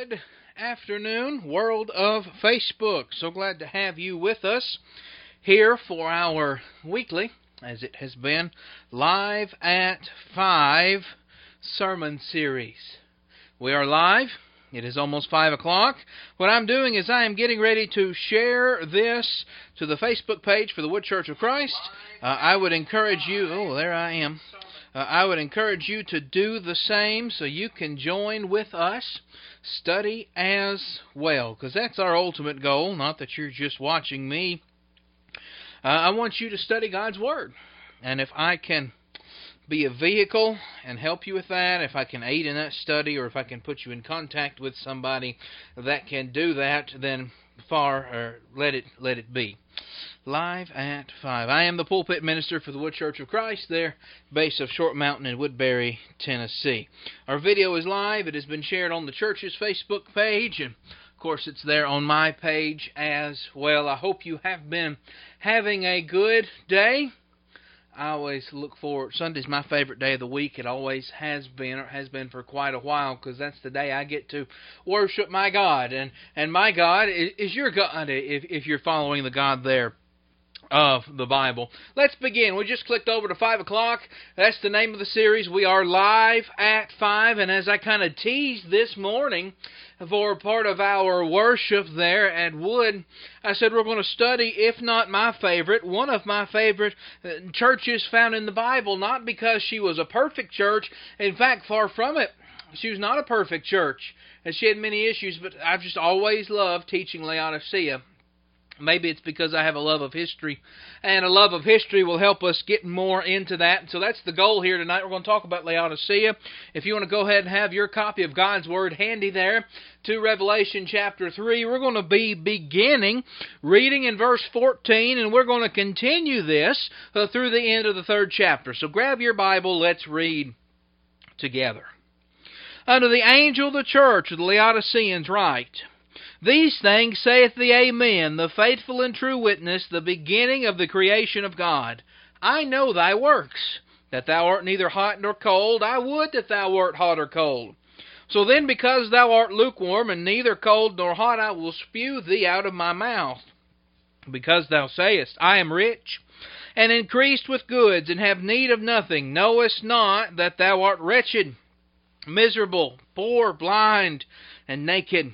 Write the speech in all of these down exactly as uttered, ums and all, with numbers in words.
Good afternoon, world of Facebook. So glad to have you with us here for our weekly, as it has been, Live at five sermon series. We are live. It is almost five o'clock. What I'm doing is I am getting ready to share this to the Facebook page for the Wood Church of Christ. Uh, I would encourage you, oh, there I am. Uh, I would encourage you to do the same so you can join with us, study as well, because that's our ultimate goal, not that you're just watching me. Uh, I want you to study God's Word, and if I can be a vehicle and help you with that, if I can aid in that study, or if I can put you in contact with somebody that can do that, then far, or let it let it be. Live at five. I am the pulpit minister for the Wood Church of Christ, there, base of Short Mountain in Woodbury, Tennessee. Our video is live. It has been shared on the church's Facebook page, and of course it's there on my page as well. I hope you have been having a good day. I always look forward. Sunday's my favorite day of the week. It always has been, or has been for quite a while, because that's the day I get to worship my God, and and my God is, is your God if if you're following the God there of the Bible. Let's begin. We just clicked over to five o'clock. That's the name of the series. We are live at five, and as I kind of teased this morning for part of our worship there at Wood, I said we're going to study, if not my favorite, one of my favorite churches found in the Bible, not because she was a perfect church. In fact, far from it. She was not a perfect church, and she had many issues, but I've just always loved teaching Laodicea. Maybe it's because I have a love of history, and a love of history will help us get more into that. So that's the goal here tonight. We're going to talk about Laodicea. If you want to go ahead and have your copy of God's Word handy there to Revelation chapter three, we're going to be beginning reading in verse fourteen, and we're going to continue this uh, through the end of the third chapter. So grab your Bible, let's read together. Unto the angel of the church of the Laodiceans write, These things saith the Amen, the faithful and true witness, the beginning of the creation of God. I know thy works, that thou art neither hot nor cold. I would that thou wert hot or cold. So then, because thou art lukewarm, and neither cold nor hot, I will spew thee out of my mouth. Because thou sayest, I am rich, and increased with goods, and have need of nothing, knowest not that thou art wretched, miserable, poor, blind, and naked.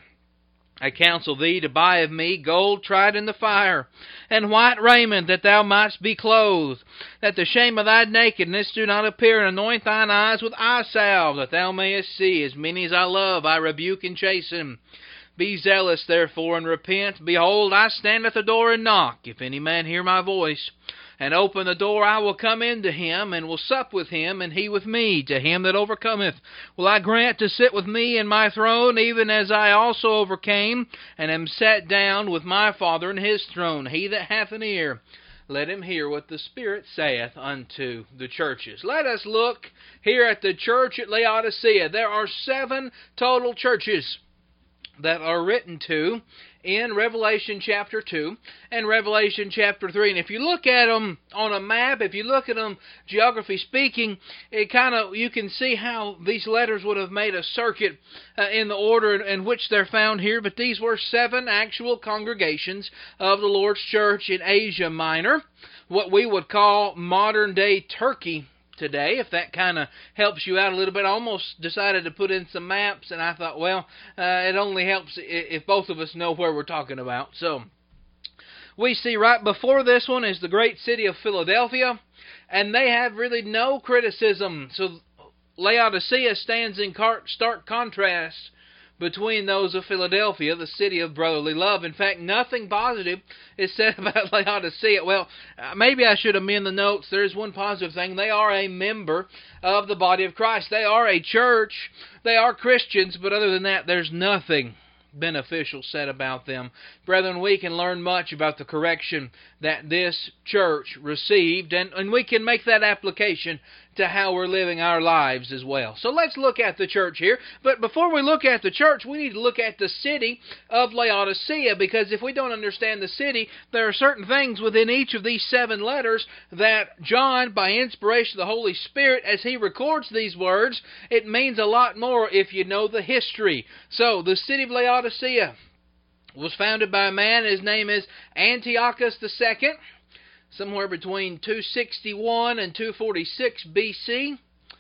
I counsel thee to buy of me gold tried in the fire, and white raiment, that thou mightst be clothed, that the shame of thy nakedness do not appear, and anoint thine eyes with eye salve, that thou mayest see. As many as I love, I rebuke and chasten. Be zealous, therefore, and repent. Behold, I stand at the door and knock. If any man hear my voice, and open the door, I will come into him, and will sup with him, and he with me. To him that overcometh will I grant to sit with me in my throne, even as I also overcame, and am set down with my Father in his throne. He that hath an ear, let him hear what the Spirit saith unto the churches. Let us look here at the church at Laodicea. There are seven total churches that are written to in Revelation chapter two and Revelation chapter three. And if you look at them on a map, if you look at them geography speaking, it kind of you can see how these letters would have made a circuit uh, in the order in, in which they're found here. But these were seven actual congregations of the Lord's church in Asia Minor, what we would call modern-day Turkey today, if that kind of helps you out a little bit. I almost decided to put in some maps, and I thought, well, uh, it only helps if both of us know where we're talking about. So, we see right before this one is the great city of Philadelphia, and they have really no criticism. So, Laodicea stands in stark contrast between those of Philadelphia, the city of brotherly love. In fact, nothing positive is said about Laodicea. Well, maybe I should amend the notes. There is one positive thing. They are a member of the body of Christ. They are a church. They are Christians, but other than that, there's nothing beneficial said about them. Brethren, we can learn much about the correction that this church received, and, and we can make that application to how we're living our lives as well. So let's look at the church here. But before we look at the church, we need to look at the city of Laodicea, because if we don't understand the city, there are certain things within each of these seven letters that John, by inspiration of the Holy Spirit, as he records these words, it means a lot more if you know the history. So, the city of Laodicea was founded by a man. His name is Antiochus the Second, somewhere between two sixty-one and two forty-six B C.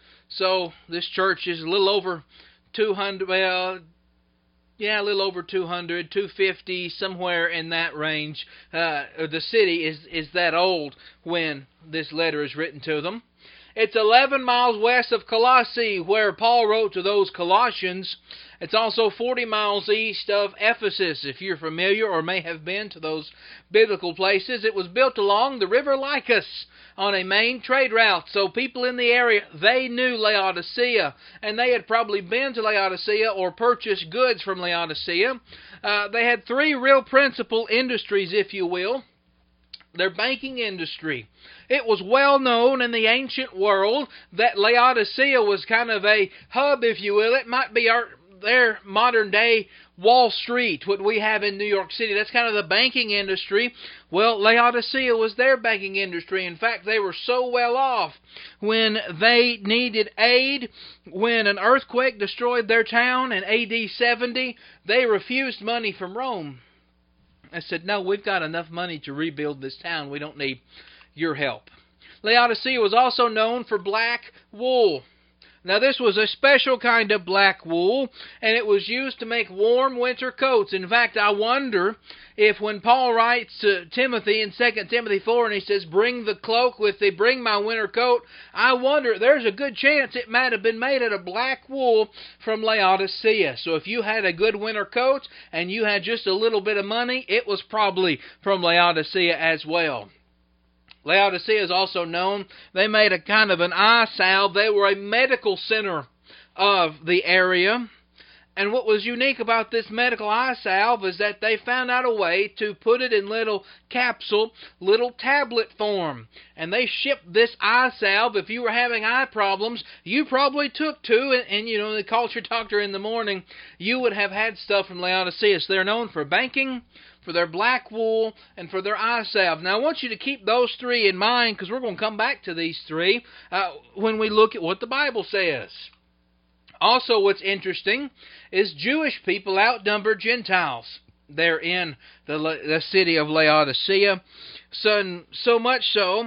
So this church is a little over two hundred, well, yeah, a little over two hundred, two fifty, somewhere in that range. Uh, the city is, is that old when this letter is written to them. It's eleven miles west of Colossae, where Paul wrote to those Colossians. It's also forty miles east of Ephesus, if you're familiar or may have been to those biblical places. It was built along the river Lycus on a main trade route. So people in the area, they knew Laodicea, and they had probably been to Laodicea or purchased goods from Laodicea. Uh, they had three real principal industries, if you will. Their banking industry. It was well known in the ancient world that Laodicea was kind of a hub, if you will. It might be our their modern day Wall Street, what we have in New York City. That's kind of the banking industry. Well, Laodicea was their banking industry. In fact, they were so well off when they needed aid. When an earthquake destroyed their town in A D seventy, they refused money from Rome. I said, no, we've got enough money to rebuild this town. We don't need your help. Laodicea was also known for black wool. Now, this was a special kind of black wool, and it was used to make warm winter coats. In fact, I wonder if when Paul writes to Timothy in Second Timothy four, and he says, bring the cloak with thee, bring my winter coat, I wonder, there's a good chance it might have been made out of black wool from Laodicea. So if you had a good winter coat, and you had just a little bit of money, it was probably from Laodicea as well. Laodicea is also known, they made a kind of an eye salve. They were a medical center of the area. And what was unique about this medical eye salve is that they found out a way to put it in little capsule, little tablet form. And they shipped this eye salve. If you were having eye problems, you probably took two, and, and you know, they called your doctor in the morning, you would have had stuff from Laodicea. So they're known for banking, for their black wool, and for their eye salve. Now, I want you to keep those three in mind, because we're going to come back to these three uh, when we look at what the Bible says. Also, what's interesting is Jewish people outnumber Gentiles. They're in the, the city of Laodicea. So, so much so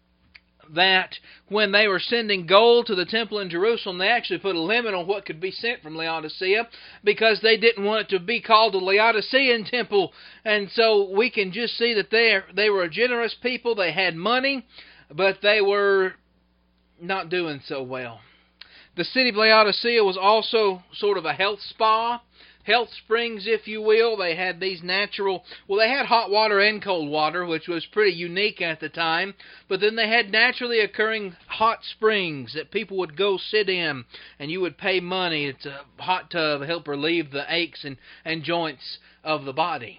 that when they were sending gold to the temple in Jerusalem, they actually put a limit on what could be sent from Laodicea, because they didn't want it to be called the Laodicean temple. And so we can just see that they they were a generous people. They had money, but they were not doing so well. The city of Laodicea was also sort of a health spa, health springs, if you will. They had these natural, well, they had hot water and cold water, which was pretty unique at the time. But then they had naturally occurring hot springs that people would go sit in, and you would pay money. It's a hot tub to help relieve the aches and, and joints of the body.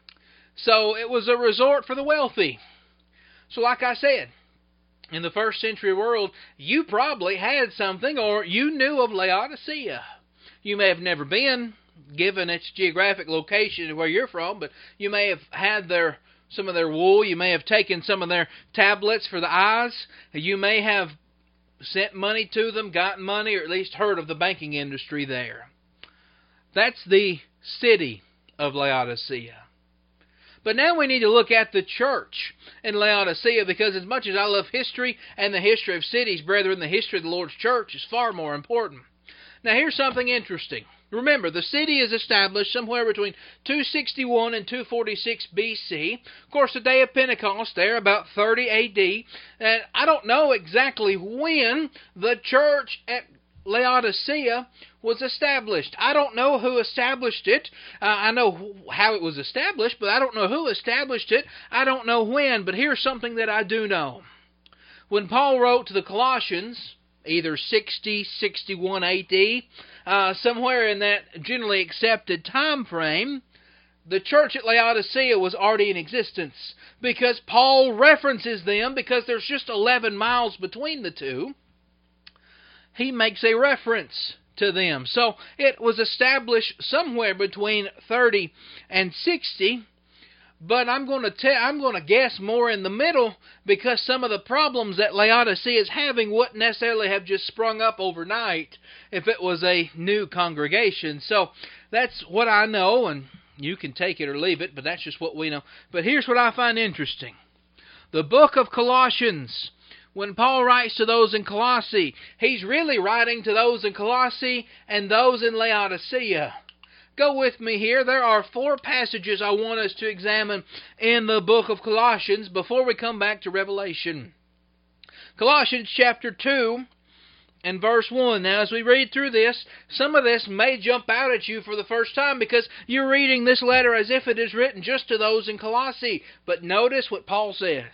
So it was a resort for the wealthy. So like I said, in the first century world, you probably had something, or you knew of Laodicea. You may have never been, given its geographic location where you're from, but you may have had their some of their wool. You may have taken some of their tablets for the eyes. You may have sent money to them, gotten money, or at least heard of the banking industry there. That's the city of Laodicea. But now we need to look at the church in Laodicea, because as much as I love history and the history of cities, brethren, the history of the Lord's church is far more important. Now here's something interesting. Remember, the city is established somewhere between two sixty-one and two forty-six B C. Of course, the day of Pentecost there, about thirty A D. And I don't know exactly when the church at Laodicea was established. I don't know who established it. Uh, I know how it was established, but I don't know who established it. I don't know when, but here's something that I do know. When Paul wrote to the Colossians, either sixty, sixty-one A D, uh, somewhere in that generally accepted time frame, the church at Laodicea was already in existence, because Paul references them, because there's just eleven miles between the two. he makes a reference to them. So it was established somewhere between thirty and sixty. But I'm going to tell, I'm going to guess more in the middle, because some of the problems that Laodicea is having wouldn't necessarily have just sprung up overnight if it was a new congregation. So that's what I know, and you can take it or leave it, but that's just what we know. But here's what I find interesting. The book of Colossians, when Paul writes to those in Colossae, he's really writing to those in Colossae and those in Laodicea. Go with me here. There are four passages I want us to examine in the book of Colossians before we come back to Revelation. Colossians chapter two and verse one. Now, as we read through this, some of this may jump out at you for the first time because you're reading this letter as if it is written just to those in Colossae. But notice what Paul says.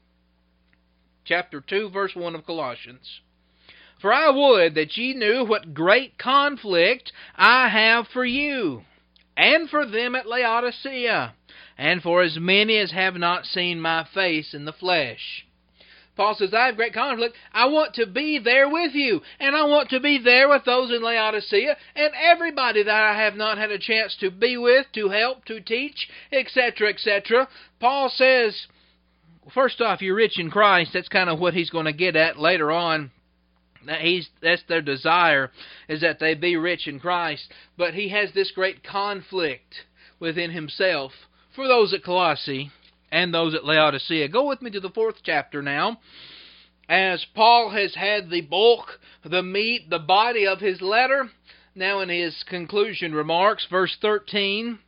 Chapter two, verse one of Colossians. For I would that ye knew what great conflict I have for you, and for them at Laodicea, and for as many as have not seen my face in the flesh. Paul says, I have great conflict. I want to be there with you, and I want to be there with those in Laodicea, and everybody that I have not had a chance to be with, to help, to teach, et cetera, et cetera. Paul says, first off, you're rich in Christ. That's kind of what he's going to get at later on. He's, that's their desire, is that they be rich in Christ. But he has this great conflict within himself for those at Colossae and those at Laodicea. Go with me to the fourth chapter now. As Paul has had the bulk, the meat, the body of his letter, now in his conclusion remarks, verse thirteen,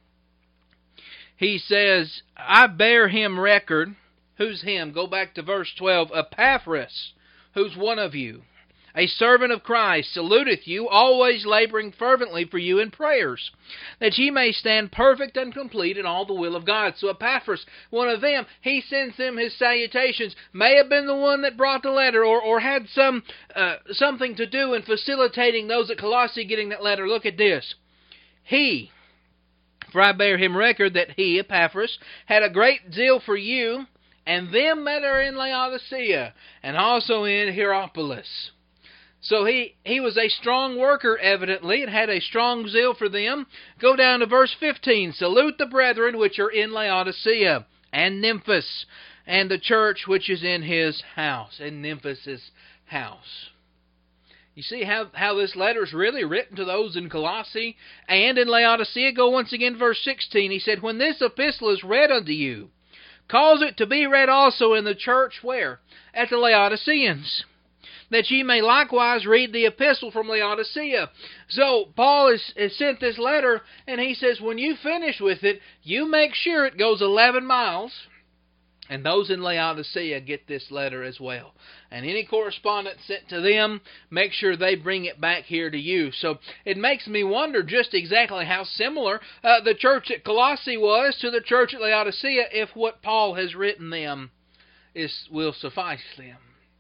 he says, I bear him record. Who's him? Go back to verse twelve. Epaphras, who's one of you, a servant of Christ, saluteth you, always laboring fervently for you in prayers, that ye may stand perfect and complete in all the will of God. So Epaphras, one of them, he sends them his salutations. May have been the one that brought the letter, or, or had some uh, something to do in facilitating those at Colossae getting that letter. Look at this. He, for I bear him record that he, Epaphras, had a great zeal for you, and them that are in Laodicea, and also in Hierapolis. So he, he was a strong worker, evidently, and had a strong zeal for them. Go down to verse fifteen. Salute the brethren which are in Laodicea, and Nymphas, and the church which is in his house, in Nymphas' house. You see how, how this letter is really written to those in Colossae and in Laodicea? Go once again to verse sixteen. He said, when this epistle is read unto you, cause it to be read also in the church, where? At the Laodiceans, that ye may likewise read the epistle from Laodicea. So Paul has, has sent this letter, and he says, when you finish with it, you make sure it goes eleven miles, and those in Laodicea get this letter as well. And any correspondence sent to them, make sure they bring it back here to you. So it makes me wonder just exactly how similar uh, the church at Colossae was to the church at Laodicea, if what Paul has written them is will suffice them.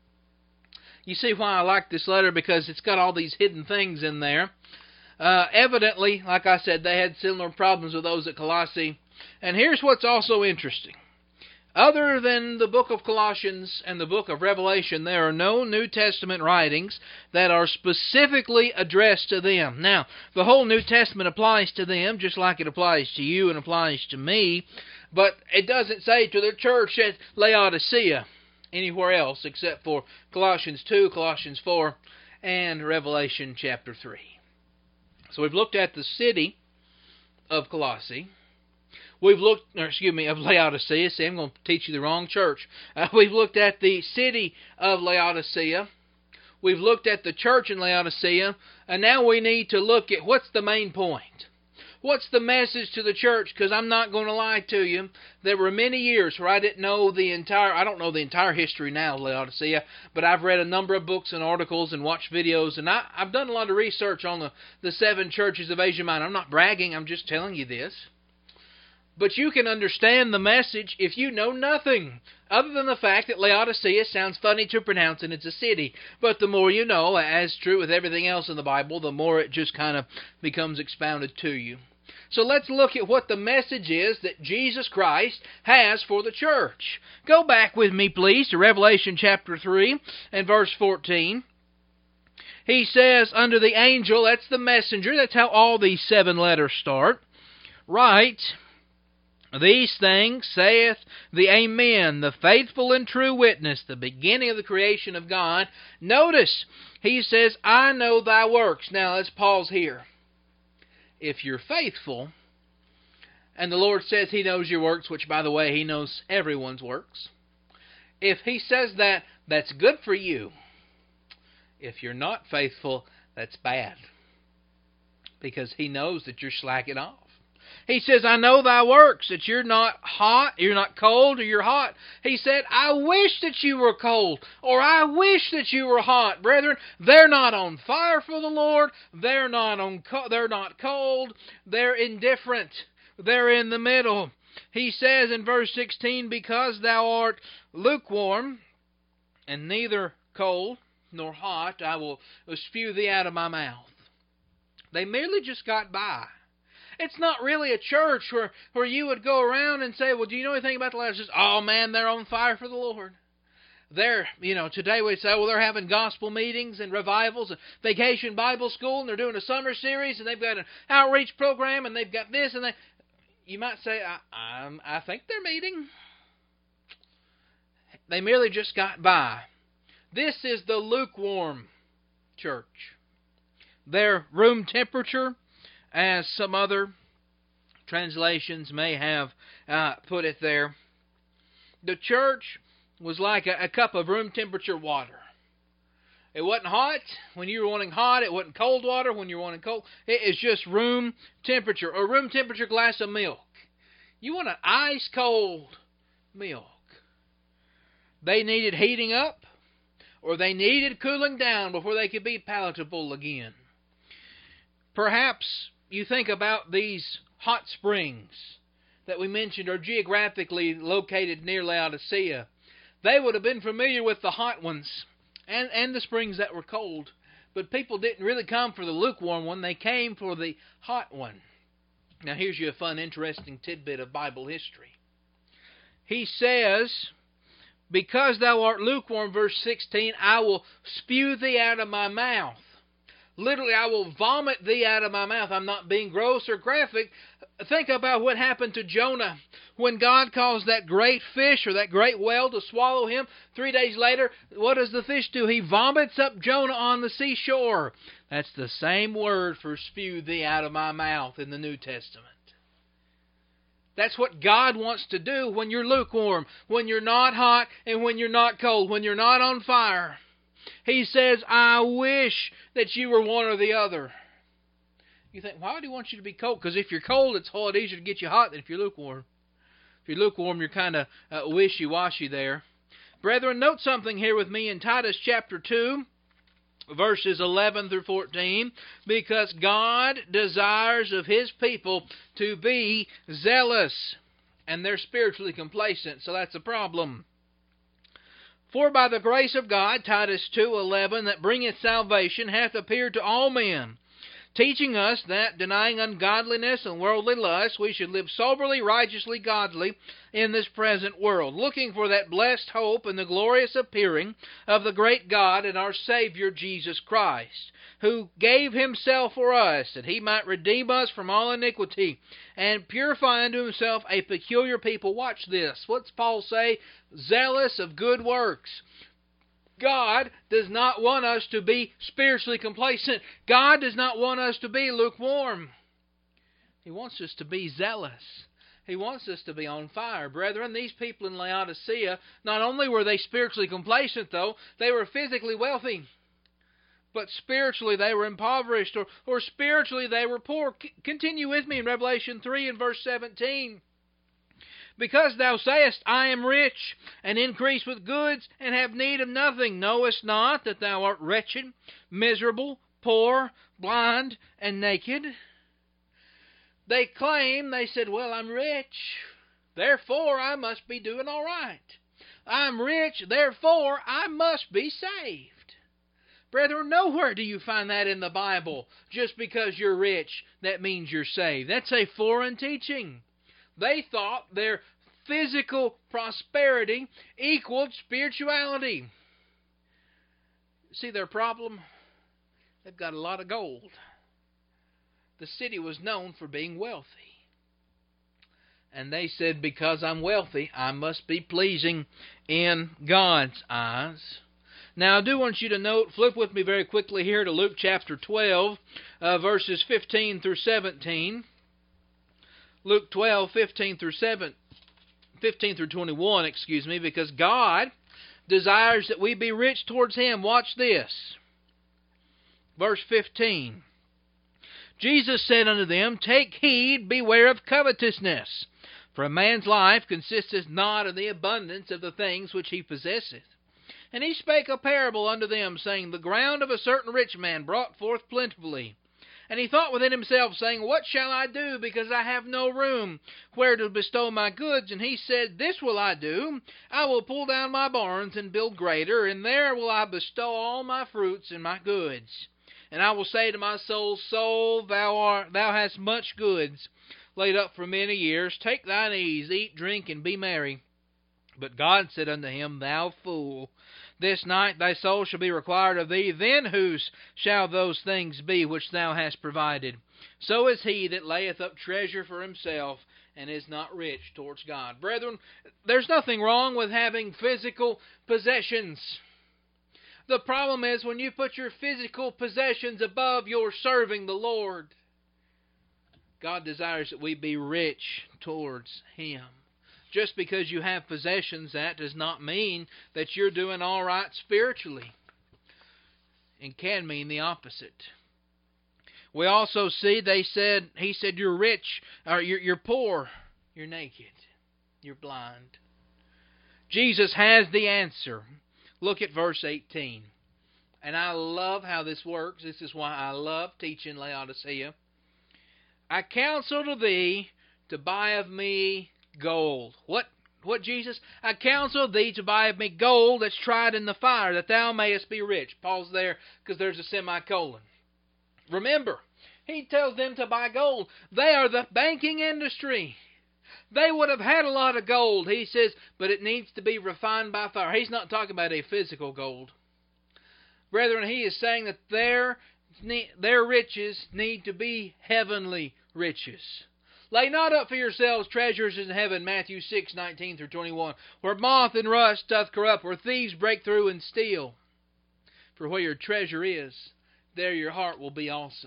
You see why I like this letter, because it's got all these hidden things in there. Uh, evidently, like I said, they had similar problems with those at Colossae. And here's what's also interesting. Other than the book of Colossians and the book of Revelation, there are no New Testament writings that are specifically addressed to them. Now, the whole New Testament applies to them, just like it applies to you and applies to me, but it doesn't say to the church at Laodicea anywhere else except for Colossians two, Colossians four, and Revelation chapter three. So we've looked at the city of Colossae. We've looked, or excuse me, of Laodicea. See, I'm going to teach you the wrong church. Uh, we've looked at the city of Laodicea. We've looked at the church in Laodicea. And now we need to look at what's the main point. What's the message to the church? Because I'm not going to lie to you. There were many years where I didn't know the entire, I don't know the entire history now of Laodicea, but I've read a number of books and articles and watched videos, and I, I've done a lot of research on the, the seven churches of Asia Minor. I'm not bragging, I'm just telling you this. But you can understand the message if you know nothing, other than the fact that Laodicea sounds funny to pronounce and it's a city. But the more you know, as true with everything else in the Bible, the more it just kind of becomes expounded to you. So let's look at what the message is that Jesus Christ has for the church. Go back with me, please, to Revelation chapter three and verse fourteen. He says, under the angel, that's the messenger, that's how all these seven letters start. Write, these things saith the Amen, the faithful and true witness, the beginning of the creation of God. Notice, he says, I know thy works. Now, let's pause here. If you're faithful, and the Lord says He knows your works, which, by the way, He knows everyone's works. If He says that, that's good for you. If you're not faithful, that's bad. Because He knows that you're slacking off. He says, I know thy works, that you're not hot, you're not cold, or you're hot. He said, I wish that you were cold, or I wish that you were hot. Brethren, they're not on fire for the Lord. They're not on. Co- they're not cold. They're indifferent. They're in the middle. He says in verse sixteen, because thou art lukewarm, and neither cold nor hot, I will spew thee out of my mouth. They merely just got by. It's not really a church where, where you would go around and say, well, do you know anything about the last? Oh, man, they're on fire for the Lord. They're, you know, today we say, well, they're having gospel meetings and revivals and vacation Bible school, and they're doing a summer series, and they've got an outreach program, and they've got this, and that. You might say, I, I'm, I think they're meeting. They merely just got by. This is the lukewarm church. Their room temperature, as some other translations may have uh, put it there. The church was like a, a cup of room temperature water. It wasn't hot when you were wanting hot. It wasn't cold water when you were wanting cold. It is just room temperature, or room temperature glass of milk. You want an ice cold milk. They needed heating up, or they needed cooling down before they could be palatable again. Perhaps you think about these hot springs that we mentioned are geographically located near Laodicea. They would have been familiar with the hot ones and, and the springs that were cold. But people didn't really come for the lukewarm one. They came for the hot one. Now here's you a fun, interesting tidbit of Bible history. He says, because thou art lukewarm, verse sixteen, I will spew thee out of my mouth. Literally, I will vomit thee out of my mouth. I'm not being gross or graphic. Think about what happened to Jonah. When God caused that great fish or that great whale to swallow him, three days later, what does the fish do? He vomits up Jonah on the seashore. That's the same word for spew thee out of my mouth in the New Testament. That's what God wants to do when you're lukewarm, when you're not hot, and when you're not cold, when you're not on fire. He says, I wish that you were one or the other. You think, why would He want you to be cold? Because if you're cold, it's a lot easier to get you hot than if you're lukewarm. If you're lukewarm, you're kind of uh, wishy-washy there. Brethren, note something here with me in Titus chapter two, verses eleven through fourteen. Because God desires of His people to be zealous, and they're spiritually complacent, so that's a problem. For by the grace of God, Titus two eleven, that bringeth salvation, hath appeared to all men, teaching us that, denying ungodliness and worldly lust, we should live soberly, righteously, godly in this present world, looking for that blessed hope and the glorious appearing of the great God and our Savior Jesus Christ, who gave Himself for us, that He might redeem us from all iniquity, and purify unto Himself a peculiar people. Watch this. What's Paul say? Zealous of good works. God does not want us to be spiritually complacent. God does not want us to be lukewarm. He wants us to be zealous. He wants us to be on fire. Brethren, these people in Laodicea, not only were they spiritually complacent, though, they were physically wealthy. But spiritually they were impoverished, or, or spiritually they were poor. C- continue with me in Revelation three and verse seventeen. Because thou sayest, I am rich, and increase with goods, and have need of nothing, knowest not that thou art wretched, miserable, poor, blind, and naked? They claim, they said, well, I'm rich, therefore I must be doing all right. I'm rich, therefore I must be saved. Brethren, nowhere do you find that in the Bible. Just because you're rich, that means you're saved. That's a foreign teaching. They thought their physical prosperity equaled spirituality. See their problem? They've got a lot of gold. The city was known for being wealthy. And they said, because I'm wealthy, I must be pleasing in God's eyes. Now, I do want you to note, flip with me very quickly here to Luke chapter twelve, uh, verses fifteen through seventeen. Luke twelve, fifteen through seven, fifteen through twenty-one, excuse me, because God desires that we be rich towards Him. Watch this. Verse fifteen. Jesus said unto them, Take heed, beware of covetousness. For a man's life consisteth not of the abundance of the things which he possesseth. And he spake a parable unto them, saying, The ground of a certain rich man brought forth plentifully. And he thought within himself, saying, What shall I do, because I have no room where to bestow my goods? And he said, This will I do. I will pull down my barns and build greater, and there will I bestow all my fruits and my goods. And I will say to my soul, Soul, thou art, thou hast much goods laid up for many years. Take thine ease, eat, drink, and be merry. But God said unto him, Thou fool, this night thy soul shall be required of thee. Then whose shall those things be which thou hast provided? So is he that layeth up treasure for himself, and is not rich towards God. Brethren, there's nothing wrong with having physical possessions. The problem is when you put your physical possessions above your serving the Lord. God desires that we be rich towards Him. Just because you have possessions, that does not mean that you're doing all right spiritually. It can mean the opposite. We also see they said, He said, you're rich, or you're, you're poor, you're naked, you're blind. Jesus has the answer. Look at verse eighteen. And I love how this works. This is why I love teaching Laodicea. I counsel to thee to buy of me gold. What? What, Jesus? I counsel thee to buy of me gold that's tried in the fire, that thou mayest be rich. Pause there, because there's a semicolon. Remember, He tells them to buy gold. They are the banking industry. They would have had a lot of gold, He says, but it needs to be refined by fire. He's not talking about a physical gold. Brethren, He is saying that their, their riches need to be heavenly riches. Lay not up for yourselves treasures in heaven, Matthew six, nineteen through twenty-one, where moth and rust doth corrupt, where thieves break through and steal. For where your treasure is, there your heart will be also.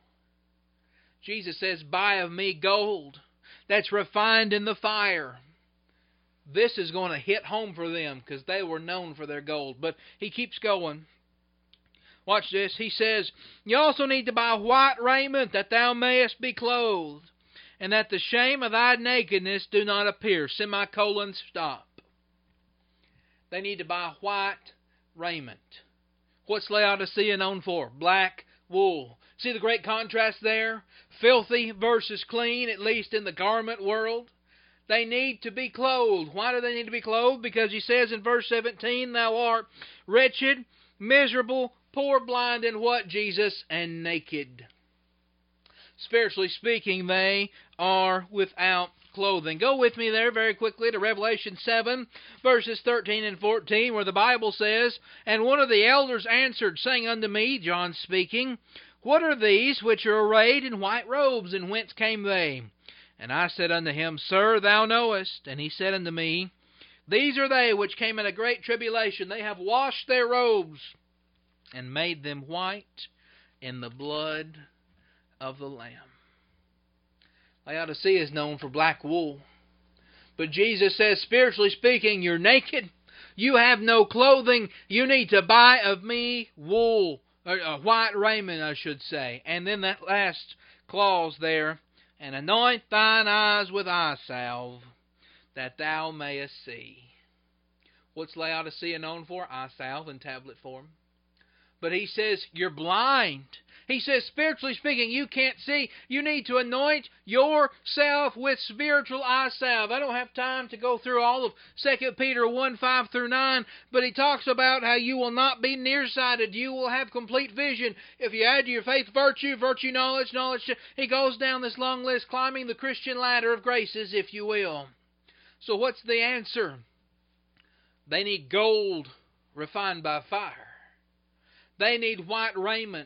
Jesus says, buy of me gold that's refined in the fire. This is going to hit home for them because they were known for their gold. But He keeps going. Watch this. He says, you also need to buy white raiment that thou mayest be clothed, and that the shame of thy nakedness do not appear. Semicolon, stop. They need to buy white raiment. What's Laodicea known for? Black wool. See the great contrast there? Filthy versus clean, at least in the garment world. They need to be clothed. Why do they need to be clothed? Because He says in verse seventeen, thou art wretched, miserable, poor, blind, and what, Jesus? And naked. Spiritually speaking, they are without clothing. Go with me there very quickly to Revelation seven, verses thirteen and fourteen, where the Bible says, and one of the elders answered, saying unto me, John speaking, what are these which are arrayed in white robes, and whence came they? And I said unto him, Sir, thou knowest. And he said unto me, these are they which came in a great tribulation. They have washed their robes, and made them white in the blood of the Lamb. Laodicea is known for black wool. But Jesus says, spiritually speaking, you're naked. You have no clothing. You need to buy of me wool, or uh, white raiment, I should say. And then that last clause there, and anoint thine eyes with eye salve, that thou mayest see. What's Laodicea known for? Eye salve in tablet form. But he says, you're blind. He says, spiritually speaking, you can't see. You need to anoint yourself with spiritual eye salve. I don't have time to go through all of Second Peter one, five through nine, but he talks about how you will not be nearsighted. You will have complete vision. If you add to your faith virtue, virtue knowledge, knowledge, he goes down this long list, climbing the Christian ladder of graces, if you will. So what's the answer? They need gold refined by fire. They need white raiment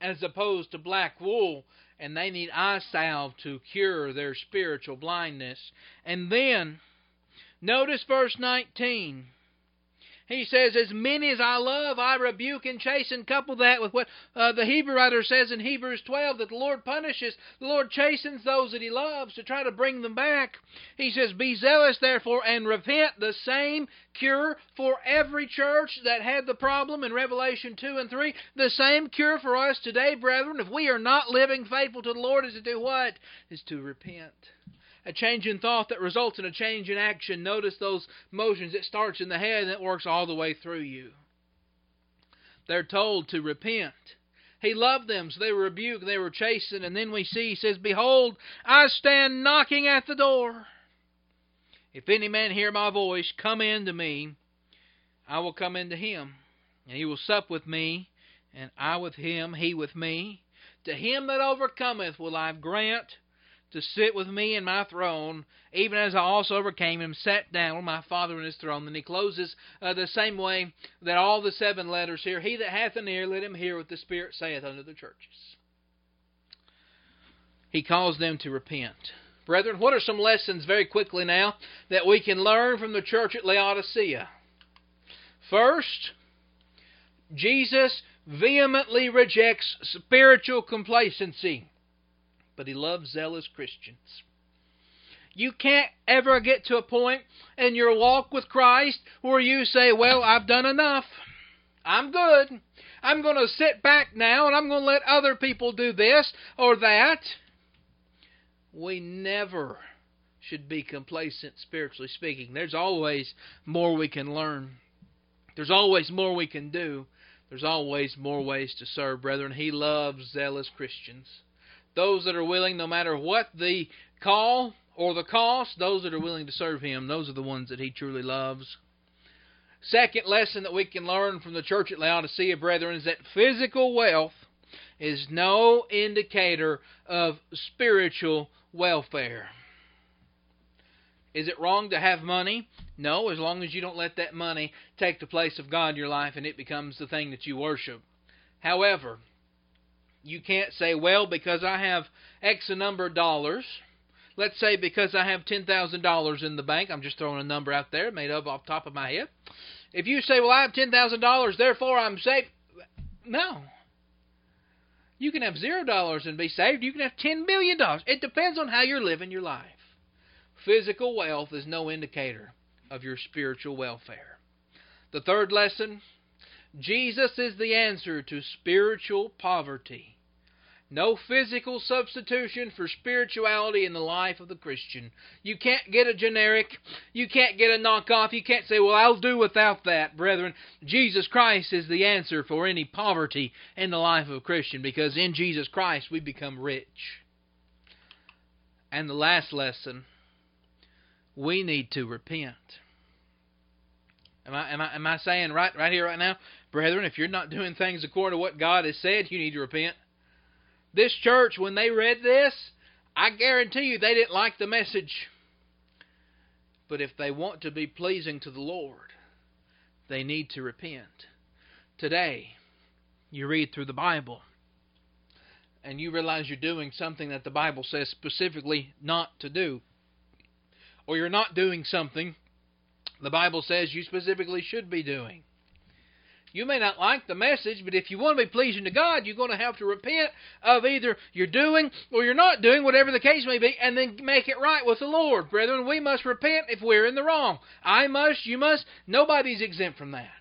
as opposed to black wool, and they need eye salve to cure their spiritual blindness. And then, notice verse nineteen. He says, as many as I love, I rebuke and chasten. Couple that with what uh, the Hebrew writer says in Hebrews twelve, that the Lord punishes, the Lord chastens those that He loves to try to bring them back. He says, be zealous therefore and repent. The same cure for every church that had the problem in Revelation two and three. The same cure for us today, brethren, if we are not living faithful to the Lord, is to do what? Is to repent. A change in thought that results in a change in action. Notice those motions. It starts in the head and it works all the way through you. They're told to repent. He loved them, so they were rebuked, they were chastened. And then we see, He says, behold, I stand knocking at the door. If any man hear my voice, come in to me. I will come into him, and he will sup with me, and I with him, he with me. To him that overcometh will I grant to sit with me in my throne, even as I also overcame him, sat down with my Father in His throne. And he closes uh, the same way that all the seven letters here. He that hath an ear, let him hear what the Spirit saith unto the churches. He calls them to repent. Brethren, what are some lessons very quickly now that we can learn from the church at Laodicea? First, Jesus vehemently rejects spiritual complacency, but He loves zealous Christians. You can't ever get to a point in your walk with Christ where you say, well, I've done enough. I'm good. I'm going to sit back now and I'm going to let other people do this or that. We never should be complacent, spiritually speaking. There's always more we can learn. There's always more we can do. There's always more ways to serve, brethren. He loves zealous Christians. Those that are willing, no matter what the call or the cost, those that are willing to serve Him, those are the ones that He truly loves. Second lesson that we can learn from the church at Laodicea, brethren, is that physical wealth is no indicator of spiritual welfare. Is it wrong to have money? No, as long as you don't let that money take the place of God in your life and it becomes the thing that you worship. However, you can't say, well, because I have X a number of dollars, let's say because I have ten thousand dollars in the bank, I'm just throwing a number out there, made up off the top of my head. If you say, well, I have ten thousand dollars, therefore I'm safe. No. You can have zero dollars and be saved. You can have ten billion dollars. It depends on how you're living your life. Physical wealth is no indicator of your spiritual welfare. The third lesson, Jesus is the answer to spiritual poverty. No physical substitution for spirituality in the life of the Christian. You can't get a generic. You can't get a knockoff. You can't say, well, I'll do without that, brethren. Jesus Christ is the answer for any poverty in the life of a Christian, because in Jesus Christ we become rich. And the last lesson, we need to repent. Am I, am I, am I saying right, right here, right now? Brethren, if you're not doing things according to what God has said, you need to repent. This church, when they read this, I guarantee you they didn't like the message. But if they want to be pleasing to the Lord, they need to repent. Today, you read through the Bible, and you realize you're doing something that the Bible says specifically not to do. Or you're not doing something the Bible says you specifically should be doing. You may not like the message, but if you want to be pleasing to God, you're going to have to repent of either you're doing or you're not doing, whatever the case may be, and then make it right with the Lord. Brethren, we must repent if we're in the wrong. I must, you must. Nobody's exempt from that.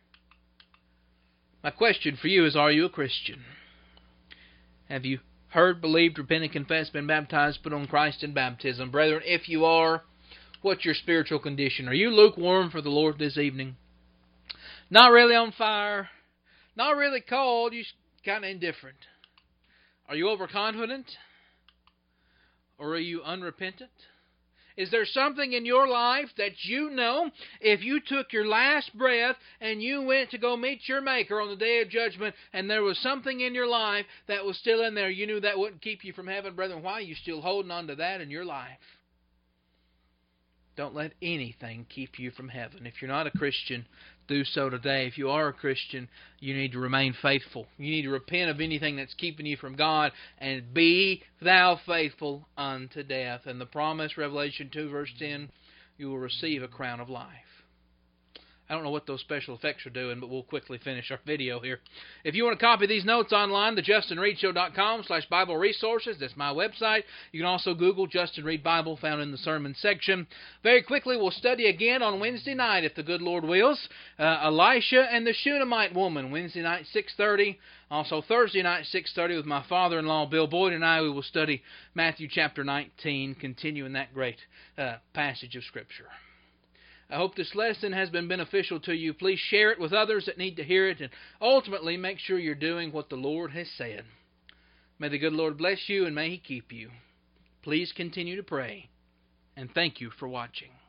My question for you is, are you a Christian? Have you heard, believed, repented, confessed, been baptized, put on Christ in baptism? Brethren, if you are, what's your spiritual condition? Are you lukewarm for the Lord this evening? Not really on fire, not really cold, you're kind of indifferent. Are you overconfident? Or are you unrepentant? Is there something in your life that you know, if you took your last breath and you went to go meet your Maker on the day of judgment, and there was something in your life that was still in there, you knew that wouldn't keep you from heaven? Brethren, why are you still holding on to that in your life? Don't let anything keep you from heaven. If you're not a Christian, do so today. If you are a Christian, you need to remain faithful. You need to repent of anything that's keeping you from God, and be thou faithful unto death. And the promise, Revelation two, verse ten, you will receive a crown of life. I don't know what those special effects are doing, but we'll quickly finish our video here. If you want to copy these notes online, the justin reed show dot com slash Bible resources. That's my website. You can also Google Justin Reed Bible, found in the sermon section. Very quickly, we'll study again on Wednesday night, if the good Lord wills. Uh, Elisha and the Shunammite woman, Wednesday night, six thirty. Also Thursday night, six thirty, with my father-in-law, Bill Boyd, and I, we will study Matthew chapter nineteen, continuing that great uh, passage of Scripture. I hope this lesson has been beneficial to you. Please share it with others that need to hear it, and ultimately make sure you're doing what the Lord has said. May the good Lord bless you, and may He keep you. Please continue to pray, and thank you for watching.